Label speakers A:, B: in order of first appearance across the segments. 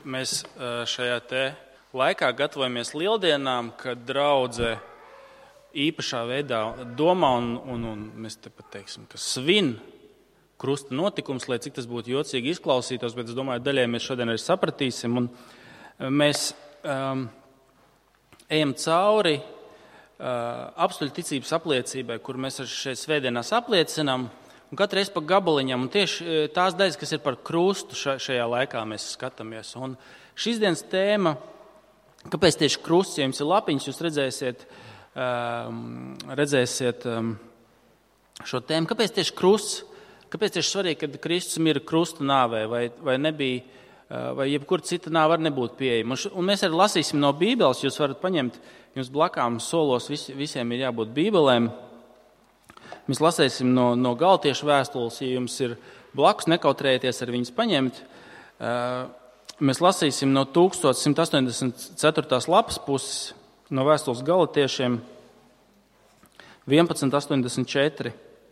A: Mēs šajā te laikā gatavojamies lieldienām, kad draudze īpašā veidā domā un mēs tepat teiksim, ka svin krusta notikums, lai cik tas būtu jocīgi izklausītos, bet es domāju, daļai mēs šodien arī sapratīsim. Un mēs ejam cauri apstuļu ticības apliecībai, kur mēs šeit svētdienās apliecinām, un katru reizi pa gabaliņam, un tieši tās daļas, kas ir par krustu šajā laikā mēs skatāmies. Un šīs dienas tēma, kāpēc tieši krusts, ja jums ir lapiņas, jūs redzēsiet šo tēmu, kāpēc tieši krusts, kāpēc tieši svarīgi, kad Kristus mira krusta nāvē, vai nebija, vai jebkur cita nāve arī nebūtu pieejama. Un mēs arī lasīsim no Bībeles, jūs varat paņemt, jums blakām solos visiem ir jābūt Bībelēm. Mēs lasīsim no Galatiešu vēstules, ja jums ir blakus, nekautrējieties ar viņus paņemt. Mēs lasīsim no 1184. lapas puses, no vēstules Galatiešiem 1184.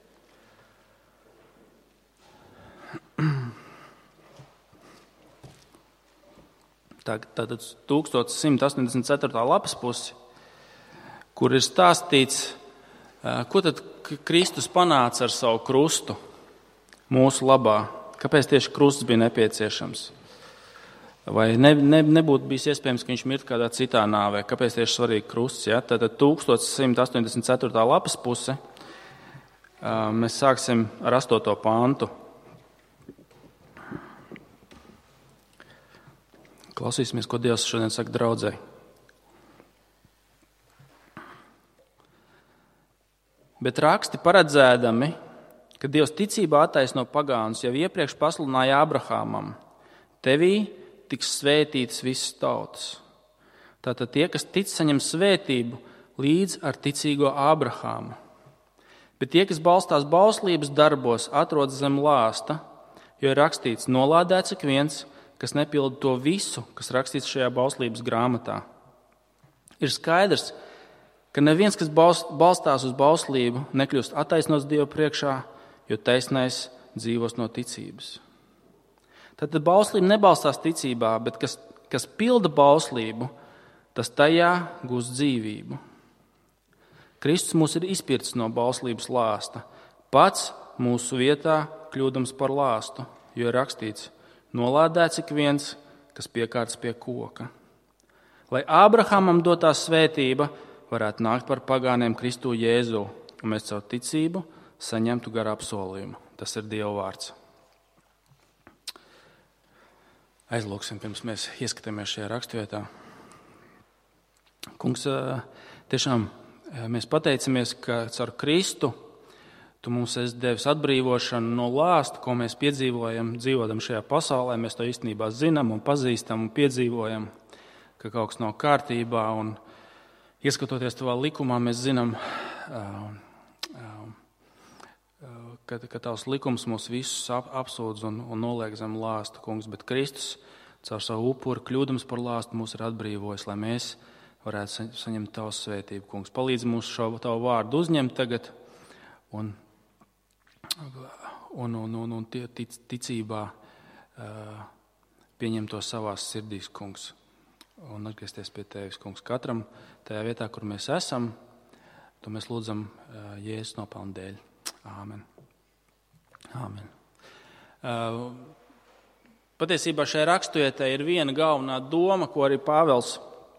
A: Tātad 1184. lapas pusi, kur ir stāstīts, ko tad Kristus panāca ar savu krustu mūsu labā? Kāpēc tieši krusts bija nepieciešams? Vai nebūtu bijis iespējams, ka viņš mirtu kādā citā nāvē? Kāpēc tieši svarīgi krusts? Ja? Tātad 1184. lapas puse. Mēs sāksim ar 8. pantu. Klausīsimies, ko Dievs šodien saka draudzei. Bet raksti paredzēdami, ka Dievs ticībā attaisno pagānus, jau iepriekš pasludināja Abrahamam: tevī tiks svētītas visas tautas. Tātad tie, kas tic, saņem svētību līdz ar ticīgo Abrahamu. Bet tie, kas balstās bauslības darbos, atrodas zem lāsta, jo ir rakstīts: nolādēts ik viens, kas nepilda to visu, kas rakstīts šajā bauslības grāmatā. Ir skaidrs, ka neviens, kas balstās uz bauslību, nekļūst attaisnots Dievu priekšā, jo taisnais dzīvos no ticības. Tātad bauslība nebalstās ticībā, bet kas pilda bauslību, tas tajā gūs dzīvību. Kristus mūs ir izpircis no bauslības lāsta, pats mūsu vietā kļūdams par lāstu, jo ir rakstīts: nolādēts ik viens, kas piekārts pie koka. Lai Ābrahamam dotā svētība varētu nākt par pagāniem Kristu Jēzu, un mēs caur ticību saņemtu garu apsolījumu. Tas ir Dieva vārds. Aizlūksim, pirms mēs ieskatāmies šajā rakstvietā. Kungs, tiešām mēs pateicamies, ka caur Kristu Tu mums esi devis atbrīvošanu no lāsta, ko mēs piedzīvojam, dzīvodam šajā pasaulē. Mēs to īstenībā zinām un pazīstam un piedzīvojam, ka kaut kas nav kārtībā. Un ieskatoties Tavā likumā, mēs zinām, ka Tavs likums mūs visus apsūdz un noliek zem lāsta, Kungs. Bet Kristus caur savu upuri, kļūdams par lāstu, mūs ir atbrīvojis, lai mēs varētu saņemt Tavu svētību, Kungs. Palīdz mums šo Tavu vārdu uzņemt tagad un ticībā pieņem to savās sirdīs, Kungs, un atgriezties pie Tevis, Kungs. Katram tajā vietā, kur mēs esam, to mēs lūdzam Jēzus nopelnu dēļ. Āmen. Āmen. Patiesībā šajā rakstvietā ir viena galvenā doma, ko arī Pāvils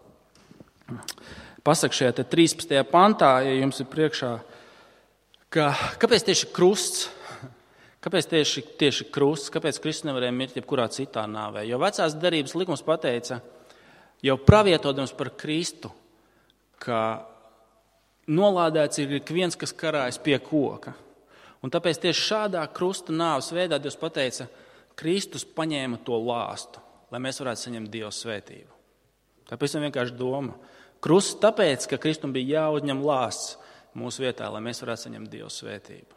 A: pasaka šajā 13. pantā, ja jums ir priekšā, kāpēc tieši krusts? Kāpēc tieši krusts? Kāpēc Kristus nevarēja mirt jebkurā citā nāvē? Jo vecās derības likums pateica, jau pravietodams par Kristu, ka nolādēts ir ik viens, kas karājas pie koka. Un tāpēc tieši šādā krusta nāves veidā Dievs pateica, Kristus paņēma to lāstu, lai mēs varētu saņemt Dieva svētību. Tāpēc vienkārši doma. Krusts tāpēc, ka Kristum bija jāuzņem lāsts mūsu vietā, lai mēs varētu saņemt Dieva svētību.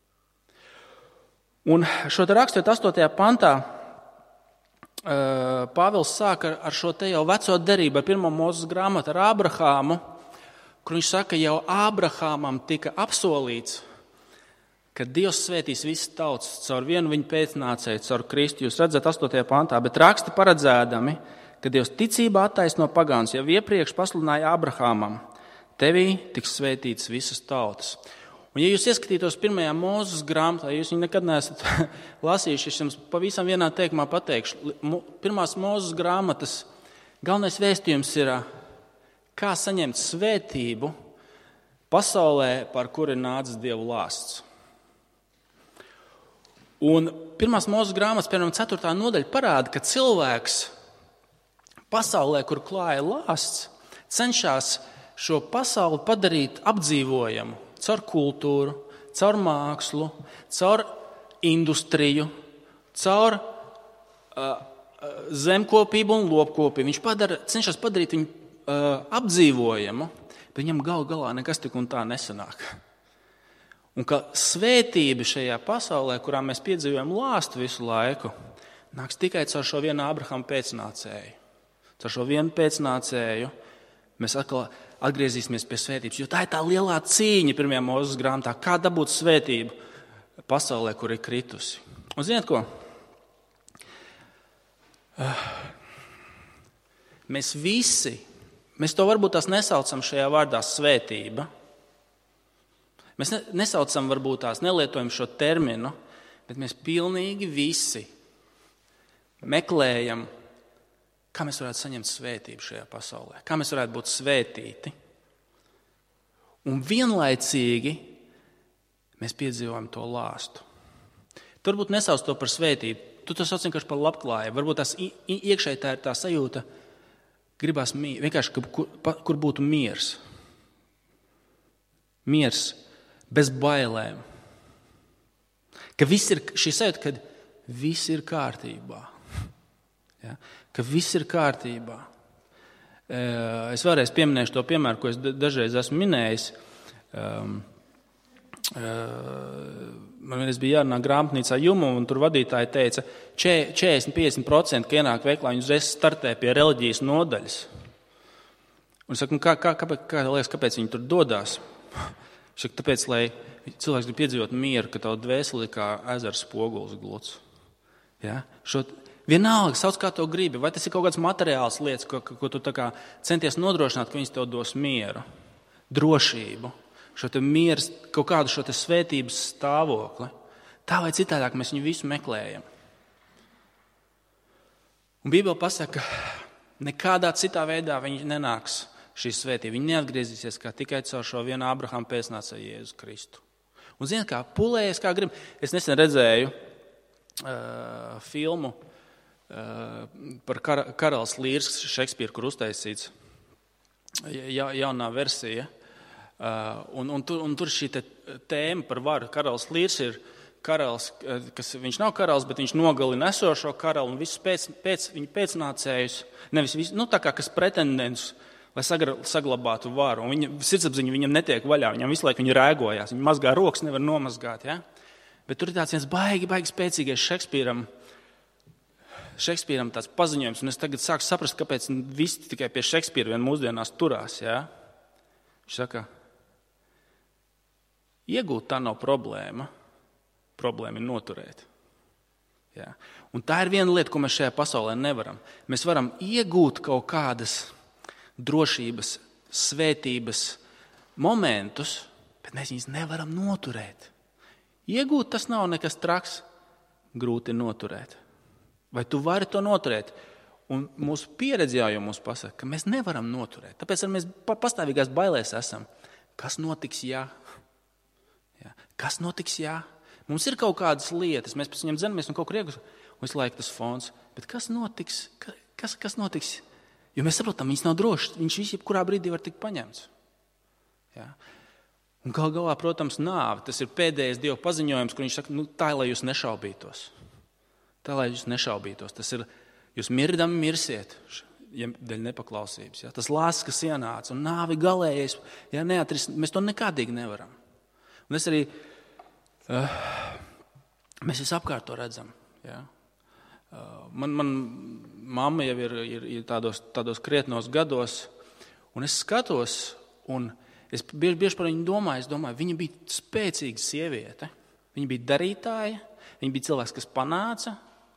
A: Un šo te rakstot 8. pantā Pāvils sāka ar šo te jau veco derību, ar 1. Mūzes grāmatu ar Ābrahāmu, kur viņš saka, jau Ābrahāmam tika apsolīts, ka Dievs svētīs visas tautas caur vienu viņa pēcnācēju, caur Kristu. Jūs redzat 8. pantā, bet raksti paredzēdami, ka Dievs ticībā attaisno pagānus, jau iepriekš pasludināja Abrahamam, tevī tiks svētītas visas tautas. Un, ja jūs ieskatītos 1. Mūzes grāmatā, ja jūs viņu nekad neesat lasījuši, es jums pavisam vienā teikumā pateikšu. 1. Mūzes grāmatas galvenais vēstījums ir, kā saņemt svētību pasaulē, par kuru ir nācis Dievu lāsts. Un 1. Mūzes grāmatas, piemēram, 4. nodaļa parāda, ka cilvēks pasaulē, kur klāja lāsts, cenšas šo pasauli padarīt apdzīvojamu. Caur kultūru, caur mākslu, caur industriju, caur zemkopību un lopkopību. Viņš cenšas padarīt viņu apdzīvojamu, bet viņam galā nekas tik un tā nesanāk. Un ka svētība šajā pasaulē, kurā mēs piedzīvojam lāstu visu laiku, nāks tikai caur šo vienu Abrahama pēcnācēju. Caur šo vienu pēcnācēju mēs atkal atgriezīsimies pie svētības, jo tā ir tā lielā cīņa 1. Mūzes grāmatā, kā dabūt svētību pasaulē, kur ir kritusi. Un ziniet ko? Mēs to varbūt tās nesaucam šajā vārdā svētība. Mēs nesaucam varbūt tās, nelietojam šo terminu, bet mēs pilnīgi visi meklējam, kā mēs varētu saņemt svētību šajā pasaulē, kā mēs varētu būt svētīti. Un vienlaicīgi mēs piedzīvojam to lāstu. Tu varbūt nesauc to par svētību, tu to sauc vienkārši par labklājību. Varbūt tās iekšēji tā ir tā sajūta, gribās vienkārši, kur būtu miers. Miers bez bailēm. Ka šī sajūta, kad viss ir kārtībā. Ja? Ka viss ir kārtībā. Es vēlreiz pieminēšu to piemēru, ko es dažreiz esmu minējis. Man vienreiz bija jārunā grāmatnīcā Juma, un tur vadītāji teica, 40-50%, ka ienāk veiklā, viņi uzreiz startē pie reliģijas nodaļas. Un es saku, kāpēc viņi tur dodās? Es saku, tāpēc, lai cilvēks grib piedzīvot mieru, ka tavu dvēseli kā ezera spogulis gluds. Ja? Vienalga, sauc kā to gribi, vai tas ir kaut kāds materiāls lietas, ko tu tā kā centies nodrošināt, ka viņas tev dos mieru, drošību, šo te mieru, kaut kādu šo te svētības stāvokli. Tā vai citādāk mēs viņu visu meklējam. Un Bībele pasaka, ka nekādā citā veidā viņi nenāks šī svētība. Viņi neatgriezīsies kā tikai caur šo vienu Abrahama pēcnācēju Jēzu Kristu. Un ziniet, kā pulējies, kā grib. Es nesen redzēju filmu par Karalis Līrs, Šekspīru, kur uztaisīts jaunā versija. Un tur šī tēma par varu. Karalis Līrs ir karalis, viņš nav karalis, bet viņš nogalina esošo karalu un visus viņa pēcnācējus, nevis visu, tā kā kas pretendents, lai saglabātu varu. Un viņa sirdsapziņa viņam netiek vaļā, viņam visu laiku viņa rēgojās, viņa mazgā rokas, nevar nomazgāt. Ja? Bet tur ir tāds viens baigi spēcīgais Šekspīram tāds paziņojums, un es tagad sāku saprast, kāpēc visi tikai pie Šekspīra vien mūsdienās turās. Ja? Viņš saka, iegūt tā nav problēma, problēma ir noturēt. Ja? Un tā ir viena lieta, ko mēs šajā pasaulē nevaram. Mēs varam iegūt kaut kādas drošības, svētības momentus, bet mēs viņus nevaram noturēt. Iegūt tas nav nekas traks, grūti noturēt. Vai tu vari to noturēt? Un mūsu pieredze jau mums pasaka, ka mēs nevaram noturēt. Tāpēc mēs pastāvīgās bailēs esam. Kas notiks, ja? Ja. Kas notiks, ja? Mums ir kaut kādas lietas, mēs pēc viņiem dzenamies un kaut kur iegūsim, un visu laiku tas fons. Bet kas notiks? Kas notiks? Jo mēs saprotam, viņas nav drošas. Viņš jebkurā brīdī var tikt paņemts. Ja. Un galā, protams, nāve. Tas ir pēdējais Dieva paziņojums, kur viņš saka, tā, lai jūs nešaubītos. Tā, lai jūs nešaubītos. Tas ir, jūs mirdami mirsiet, ja dēļ nepaklausības. Ja? Tas lāsts, kas ienāca, un nāvi galējais, ja mēs to nekādīgi nevaram. Un es arī, mēs visapkārt to redzam. Ja? Man mamma jau ir tādos krietnos gados, un es skatos, un es bieži par viņu domāju, viņa bija spēcīga sieviete. Viņi bija darītāji, viņi bija cilvēks, kas panāca.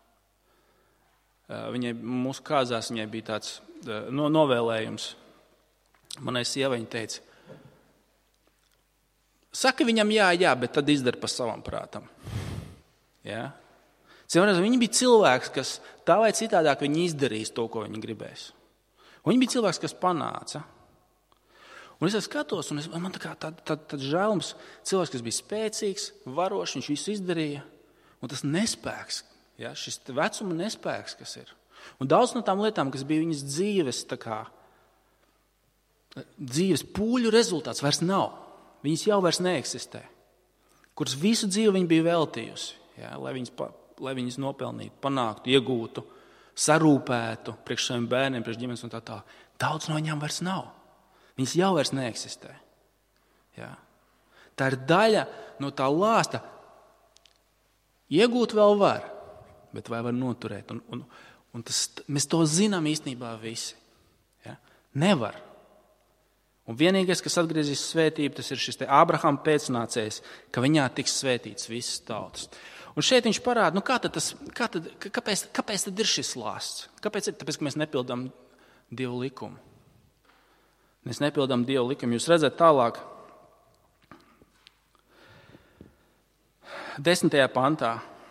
A: Mūsu kāzās viņai bija tāds novēlējums. Manai sievai viņa teica, saka viņam jā, bet tad izdara pa savam prātam. Ja? Viņi bija cilvēks, kas tā vai citādāk viņi izdarīs to, ko viņi gribēs. Un viņi bija cilvēks, kas panāca. Un es skatos, un man tāds žēlums, cilvēks, kas bija spēcīgs, varošs, viņš visu izdarīja. Un tas nespēks, ja, šis vecuma nespēks, kas ir. Un daudz no tām lietām, kas bija viņas dzīves pūļu rezultāts, vairs nav. Viņas jau vairs neeksistē. Kuras visu dzīvi viņa bija veltījusi, ja, lai viņas nopelnītu, panāktu, iegūtu, sarūpētu priekš saviem bērniem, priekš ģimenes un tā. Daudz no viņām vairs nav. Viņas jau vairs neeksistē. Ja. Tā ir daļa no tā lāsta. Iegūt vēl var, bet vai var noturēt? Un mēs to zinām īstenībā visi. Ja. Nevar. Un vienīgais, kas atgriezīs svētību, tas ir šis te Ābrahama pēcnācējs, ka viņā tiks svētīts visas tautas. Un šeit viņš parāda, kāpēc tad ir šis lāsts? Kāpēc? Tāpēc, ka mēs nepildām Dieva likumu. Mēs nepildām Dieva likumu. Jūs redzat tālāk, 10. pantā.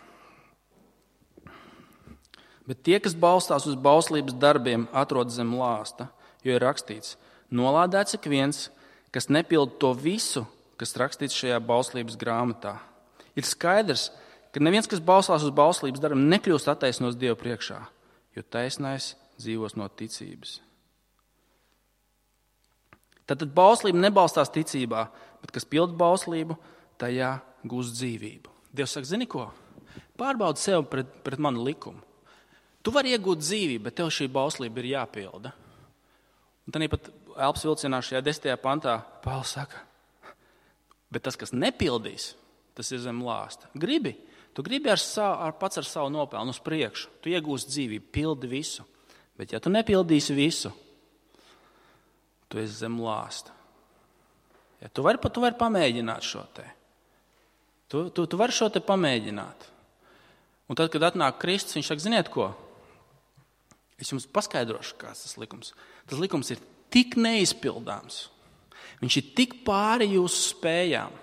A: Bet tie, kas balstās uz bauslības darbiem, atrodas zem lāsta, jo ir rakstīts, nolādēts ik viens, kas nepild to visu, kas rakstīts šajā bauslības grāmatā. Ir skaidrs, ka neviens, kas balstās uz bauslības darbiem, nekļūst attaisnos Dievu priekšā, jo taisnais dzīvos no ticības. Tātad bauslība nebalstās ticībā, bet kas pild bauslību, tajā gūst dzīvību. Dievs saka, zini ko? Pārbaudi sev pret manu likumu. Tu vari iegūt dzīvību, bet tev šī bauslība ir jāpilda. Un tad pat Elpas vilcienā šajā 10. pantā Pāvils saka, bet tas, kas nepildīs, tas ir zem lāsta. Tu gribi pats ar savu nopelnu uz priekšu. Tu iegūsi dzīvību, pildi visu. Bet ja tu nepildīsi visu, tu esi zem lāsta. Ja, tu vari pamēģināt šo te. Tu vari šo te pamēģināt. Un tad, kad atnāk Kristus, viņš saka, ziniet ko? Es jums paskaidrošu, kāds tas likums. Tas likums ir tik neizpildāms. Viņš ir tik pāri jūsu spējām.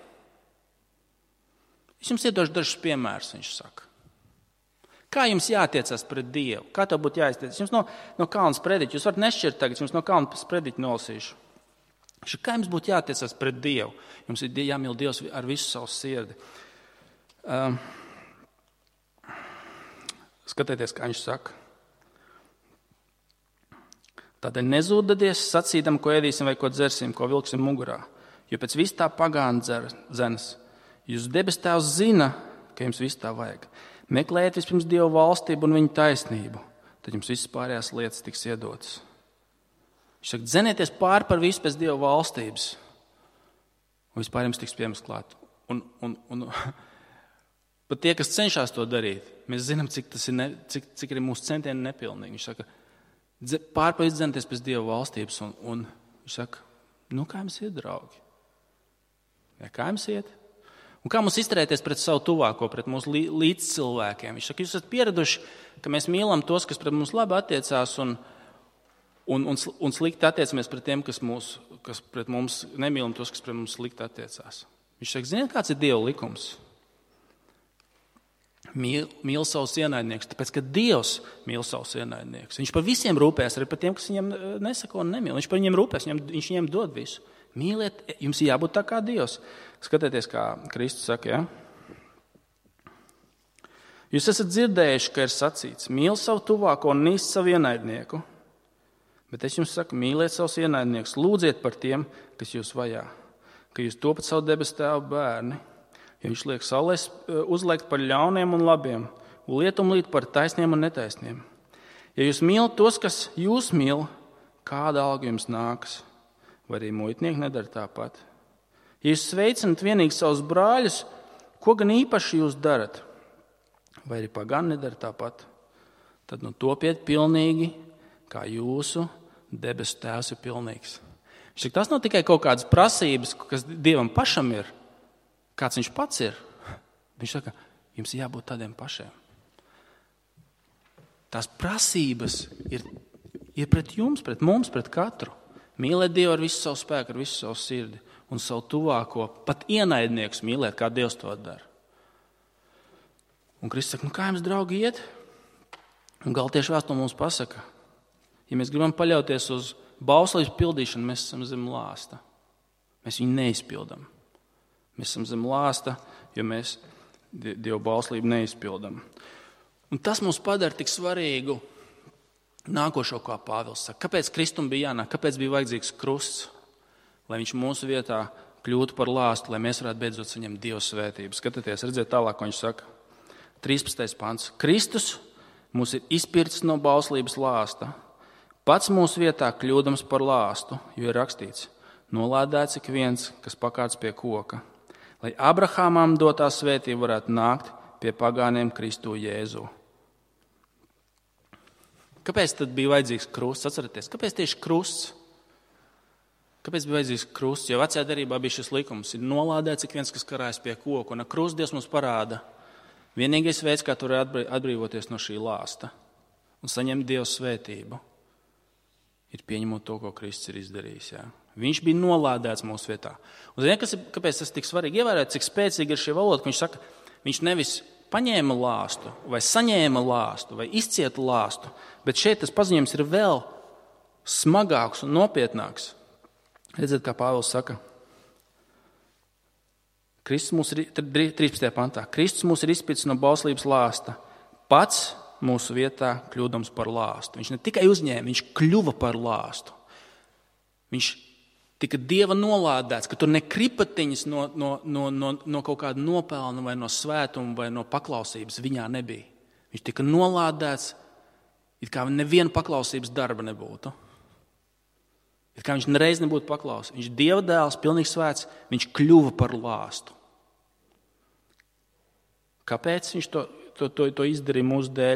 A: Es jums iedošu dažus piemērus, viņš saka. Kā jums jātiecas pret Dievu? Kā tev būtu jāiztiecas? Jums no kalna sprediķa, jūs varat nešķirt tagad, jums no kalna sprediķa nolasīšu. Kā jums būtu jātiecas pret Dievu? Jums ir jāmīl Dievs ar visu savu sirdi. Skatieties, kā viņš saka. Tādēļ nezūdaties sacīdam, ko ēdīsim vai ko dzersim, ko vilksim mugurā. Jo pēc vis tā pagāna dzenas. Jūs debes Tēvs zina, ka jums viss tā vajag. Meklējiet vispirms Dieva valstību un viņa taisnību, tad jums visas pārējās lietas tiks iedotas. Viņš saka, dzenieties pāri par visu pēc Dieva valstības, un vispār jums tiks piemests klāt. Un pat tie, kas cenšas to darīt, mēs zinām, cik ir mūsu centieni nepilnīgi. Viņš saka, pāri par visu dzenieties pēc Dieva valstības, un viņš saka, kā jums iet, draugi? Ja, kā jums iet? Un kā mums izturēties pret savu tuvāko, pret mūsu līdzcilvēkiem? Viņš saka, jūs esat pieraduši, ka mēs mīlam tos, kas pret mums labi attiecās, un slikti attiecamies pret tiem, kas pret mums nemīlam tos, kas pret mums slikti attiecās. Viņš saka, ziniet, kāds ir Dieva likums? Mīl savus ienaidniekus, tāpēc, ka Dievs mīl savus ienaidniekus. Viņš par visiem rūpēs, arī par tiem, kas viņam nesako un nemīl. Viņš par viņiem rūpēs, viņš viņiem dod visu. Mīliet, jums jābūt tā kā Dievs. Skatieties, kā Kristus saka, ja? Jūs esat dzirdējuši, ka ir sacīts, mīl savu tuvāko un nīst savu ienaidnieku. Bet es jums saku, mīliet savus ienaidniekus, lūdziet par tiem, kas jūs vajā, ka jūs topat savu debesu Tēva bērni, jo viņš liek saulē uzliekt par ļauniem un labiem, un lietumlīt par taisniem un netaisniem. Ja jūs mīlat tos, kas jūs mīl, kāda alga jums nākas? Vai arī muitnieki nedara tāpat? Ja jūs sveicinat vienīgi savus brāļus, ko gan īpaši jūs darat? Vai arī pagani nedara tāpat? Tad topiet pilnīgi, kā jūsu debesu Tēvs ir pilnīgs. Tas nav tikai kaut kādas prasības, kas Dievam pašam ir, kāds viņš pats ir, Viņš saka, jums jābūt tādiem pašiem. Tās prasības ir pret jums, pret mums, pret katru. Mīlēt Dievu ar visu savu spēku, ar visu savu sirdi un savu tuvāko, pat ienaidniekus mīlēt, kā Dievs to dara. Un Kristus saka, kā jums, draugi, iet? Un Galtiešu vēstule mums pasaka, ja mēs gribam paļauties uz bauslības pildīšanu, mēs esam zem lāsta. Mēs viņu neizpildam. Mēs esam zem lāsta, jo mēs Dieva bauslību neizpildam. Un tas mums padara tik svarīgu nākošo, kā Pāvils saka. Kāpēc Kristum bija jānāk? Kāpēc bija vajadzīgs krusts? Lai viņš mūsu vietā kļūtu par lāstu, lai mēs varētu beidzot saņemt Dieva svētību. Skatieties, redziet tālāk, ko viņš saka. 13. pants. Kristus mūs ir izpircis no bauslības lāsta. Pats mūsu vietā kļūdams par lāstu, jo ir rakstīts, nolādēts ik viens, kas pakāts pie koka, lai Abrahamam dotā svētība varētu nākt pie pagāniem Kristu Jēzu. Kāpēc tad bija vajadzīgs krusts? Atcerieties, kāpēc tieši krusts? Kāpēc bija vajadzīgs krusts? Jo vecajā derībā bija šis likums, ir nolādēts ik viens, kas karājas pie koka, un ar krustu Dievs mums parāda. Vienīgais veids, kā tu vari atbrīvoties no šī lāsta un saņemt Dieva svētību, ir pieņemot to, ko Kristus ir izdarījis. Jā. Viņš bija nolādēts mūsu vietā. Un kāpēc tas tik svarīgi ievērēt, cik spēcīgi ir šī valoda, ka viņš saka, viņš nevis paņēma lāstu, vai saņēma lāstu, vai izcieta lāstu, bet šeit tas paziņojums ir vēl smagāks un nopietnāks. Redziet, kā Pāvils saka, Kristus mūs ir 13. pantā. Kristus mūs ir izpircis no bauslības lāsta, pats mūsu vietā kļūdams par lāstu. Viņš ne tikai uzņēma, viņš kļuva par lāstu. Viņš tika Dieva nolādēts, ka tur ne kripatiņas no kaut kāda nopelna vai no svētuma vai no paklausības viņā nebija. Viņš tika nolādēts, it kā neviena paklausības darba nebūtu. It kā viņš nereiz nebūtu paklausīts. Viņš Dieva dēls, pilnīgi svēts, viņš kļuva par lāstu. Kāpēc viņš to izdarīja mūsu dēļ?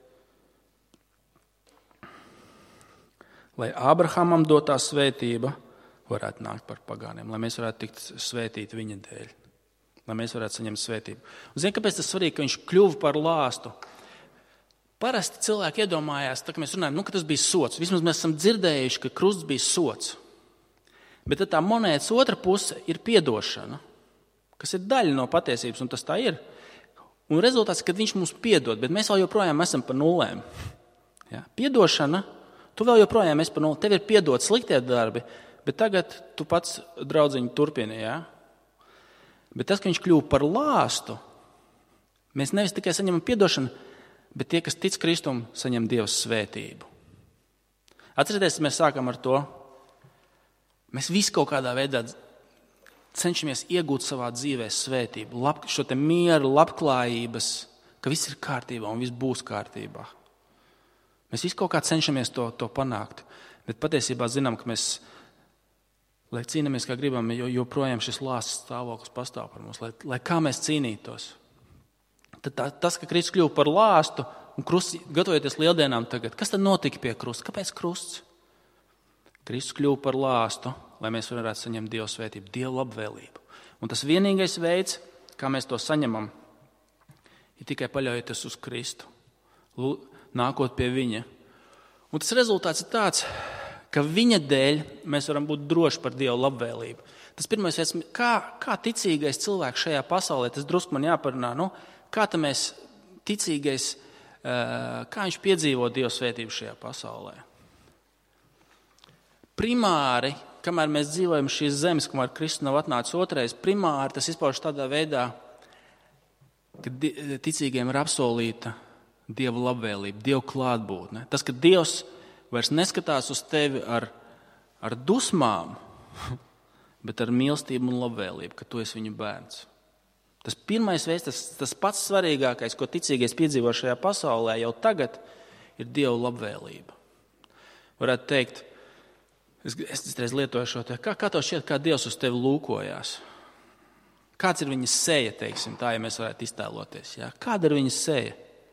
A: Lai Abrahamam dotā svētība varētu nākt par pagāniem, lai mēs varētu tikt svētīti viņa dēļ, lai mēs varētu saņemt svētību. Un zini, kāpēc tas svarīgi, ka viņš kļuva par lāstu? Parasti cilvēki iedomājās, tā, ka mēs runājam, ka tas bija sots. Vismaz mēs esam dzirdējuši, ka krusts bija sots. Bet tā monētas otra puse ir piedošana, kas ir daļa no patiesības, un tas tā ir. Un rezultāts, kad viņš mums piedod, bet mēs vēl joprojām esam pa nulēm. Ja? Piedošana, tu vēl joprojām esi pa nulēm. Tev ir piedot sliktie darbi, bet tagad tu pats, draudziņi, turpini. Ja? Bet tas, ka viņš kļuva par lāstu, mēs nevis tikai saņemam piedošanu, bet tie, kas tic Kristum, saņem Dieva svētību. Atcerieties, mēs sākam ar to. Mēs visi kaut kādā veidā cenšamies iegūt savā dzīvē svētību, šo te mieru, labklājības, ka viss ir kārtībā un viss būs kārtībā. Mēs visi kaut kā cenšamies to panākt, bet patiesībā zinām, ka mēs, lai cīnāmies kā gribam, joprojām šis lāsts stāvoklis pastāv par mums, lai kā mēs cīnītos. Tad tas, ka Kristus kļuva par lāstu un gatavojoties lieldienām tagad, kas tad notika pie krusta? Kāpēc krusts? Kristus kļuva par lāstu, lai mēs varētu saņemt Dieva svētību, Dieva labvēlību. Un tas vienīgais veids, kā mēs to saņemam, ir tikai paļaujoties uz Kristu, nākot pie viņa. Un tas rezultāts ir tāds, ka viņa dēļ mēs varam būt droši par Dieva labvēlību. Tas pirmais veids, kā ticīgais cilvēks šajā pasaulē, tas drusku man jāparunā, kā tam mēs ticīgais, kā viņš piedzīvo Dieva svētību šajā pasaulē. Primāri, kamēr mēs dzīvojam šīs zemes, kamēr Kristus nav atnācis otrais, primāri tas izpaužas tādā veidā, ka ticīgiem ir apsolīta Dieva labvēlība, Dieva klātbūtne. Tas, ka Dievs vairs neskatās uz tevi ar dusmām, bet ar mīlestību un labvēlību, ka tu esi viņa bērns. Tas pirmais veids, tas pats svarīgākais, ko ticīgais piedzīvo šajā pasaulē jau tagad, ir Dieva labvēlība. Varētu teikt, es reiz lietoju šo te, kā tev šķiet, kā Dievs uz tevi lūkojās? Kāds ir viņa seja, teiksim, tā, ja mēs varētu iztēloties? Jā? Kāda ir viņa seja?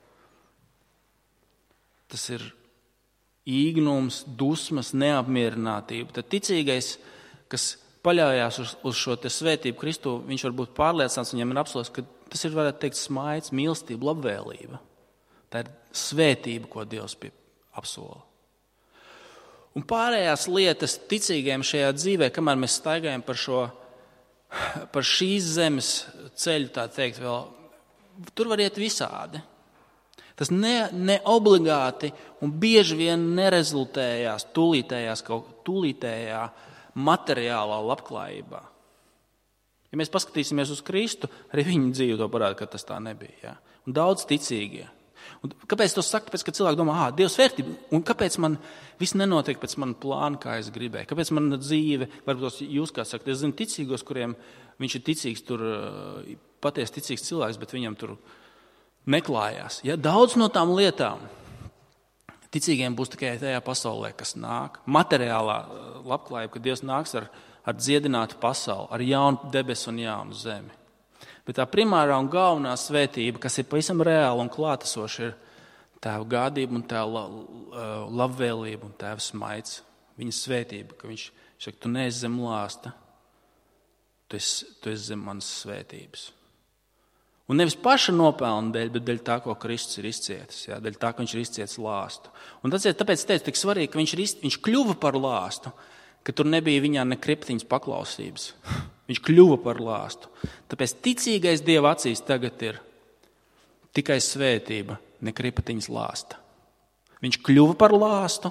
A: Tas ir īgnums, dusmas, neapmierinātība. Tad ticīgais, kas paļaujās uz šo te svētību Kristu, viņš var būt pārliecināts, viņam ir apsolījis, ka Tas ir, varētu teikt, smaids, mīlestība, labvēlība. Tā ir svētība, ko Dievs apsola. Un pārējās lietas ticīgiem šajā dzīvē, kamēr mēs staigājam par šīs zemes ceļu, tā teikt, vēl, tur var iet visādi. Tas ne obligāti un bieži vien nerezultējās tūlītējā materiālā labklājībā. Ja mēs paskatīsimies uz Kristu, arī viņa dzīve to parāda, ka tas tā nebija. Ja? Un daudz ticīgie. Un kāpēc to saka? Tāpēc, ka cilvēki domā, Dievs vērtība, un kāpēc man viss nenotiek pēc mana plāna, kā es gribēju? Kāpēc mana dzīve, varbūt jūs kā sakat, es zinu ticīgos, kuriem viņš ir ticīgs, tur patiesi ticīgs cilvēks, bet viņam tur neklājās. Ja? Daudz no tām lietām ticīgiem būs tikai tajā pasaulē, kas nāk. Materiālā labklājība, ka Dievs nāks ar dziedinātu pasauli, ar jaunu debesu un jaunu zemi. Bet tā primārā un galvenā svētība, kas ir pavisam reāla un klātesoša, ir Tēva gādība un Tēva labvēlība un Tēva smaids. Viņa svētība, ka viņš saka, tu neesi zem lāsta, tu esi zem manas svētības. Un nevis paša nopelna dēļ, bet dēļ tā, ko Kristus ir izcietis. Jā, dēļ tā, ka viņš ir izcietis lāstu. Un tāpēc teicu, tik svarīgi, ka viņš kļuva par lāstu, ka tur nebija viņā ne kriptiņas paklausības. Viņš kļuva par lāstu. Tāpēc ticīgais Dieva acīs tagad ir tikai svētība, ne kriptiņas lāsta. Viņš kļuva par lāstu,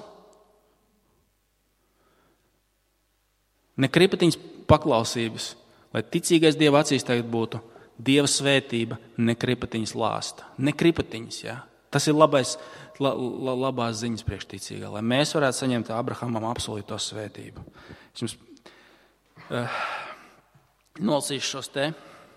A: ne kriptiņas paklausības, lai ticīgais Dieva acīs tagad būtu Dieva svētība, ne kripatiņas lāsta. Ne kripatiņas, jā. Tas ir labās ziņas priekšticīgā, lai mēs varētu saņemt Abrahamam apsolīto svētību. Es jums nolasīšu šos te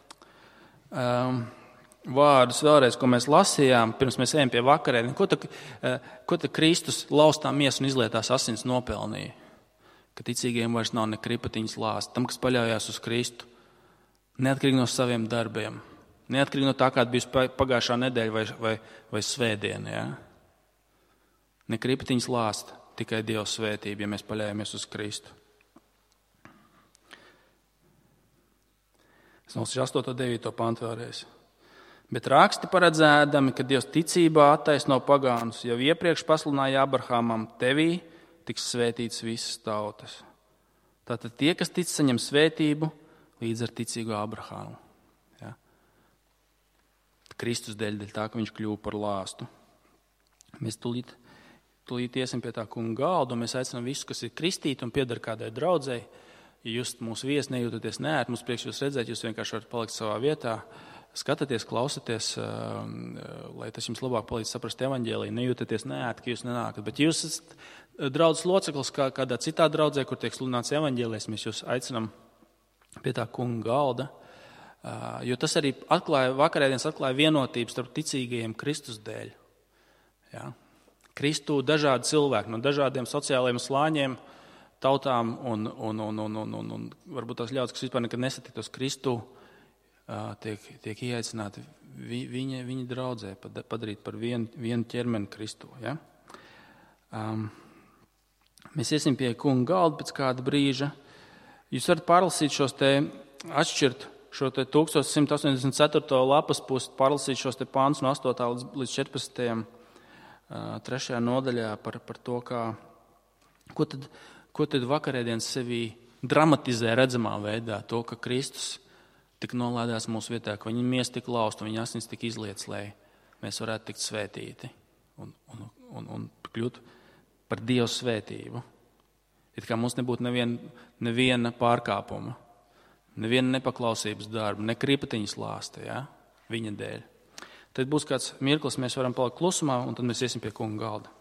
A: vārdus vēlreiz, ko mēs lasījām, pirms mēs ejam pie vakarēdiena. Ko tad Kristus laustā miesu un izlietās asins nopelnīja? Ka ticīgiem vairs nav ne kripatiņas lāsta. Tam, kas paļaujās uz Kristu, neatkarīgi no saviem darbiem, neatkarīgi no tā, kāda bija pagājušā nedēļa vai svētdiena. Ja? Ne kripatiņas lāsta, tikai Dieva svētība, ja mēs paļaujamies uz Kristu. Es nolasīšu 8. un 9. pantu vēlreiz. Bet raksti paredzēdami, ka Dievs ticībā attaisno pagānus, jau iepriekš pasludināja Abrahamam, tevī tiks svētīts visas tautas. Tātad tie, kas tic, saņem svētību līdz ar ticīgo Abrahamu. Ja? Kristus dēļ tā, ka viņš kļuva par lāstu. Mēs tūlīt iesim pie tā kunga galda, un mēs aicinām visus, kas ir kristīti un pieder kādai draudzei. Ja jūs mūsu viesi nejūtaties neērti, mums prieks jūs redzēt, jūs vienkārši varat palikt savā vietā, skatāties, klausaties, lai tas jums labāk palīdz saprast evaņģēliju. Nejūtaties neērti, ka jūs nenākat. Bet jūs esat draudzes loceklis kādā citā draudzē, kur tiek sludināts evaņģēlijs, mēs jūs aicinām pie tā kunga galda, jo tas arī vakarēdienas atklāja vienotību starp ticīgajiem Kristus dēļ. Ja? Kristu dažādi cilvēki no dažādiem sociālajiem slāņiem, tautām un varbūt tās ļaudis, kas vispār nekad nesatiktos Kristu, tiek ieaicināti viņa draudzē, padarīt par vienu ķermeni Kristu. Ja? Mēs iesim pie kunga galda pēc kāda brīža. Jūs varat pārlasīt atšķirt šo 1184. lapas pusi, pārlasīt šos pāns no 8. līdz 14. 3. nodaļā par to, ko tad vakarēdienas sevī dramatizē redzamā veidā, to, ka Kristus tik nolādās mūsu vietā, ka viņa miesa tik lausta, viņa asins tik izlietas, lai mēs varētu tikt svētīti un kļūt par Dievu svētību. It kā mums nebūtu neviena pārkāpuma, neviena nepaklausības darba, ne kripatiņas lāsta, ja? Viņa dēļ. Tad būs kāds mirklis, mēs varam palikt klusumā, un tad mēs iesim pie kunga galda.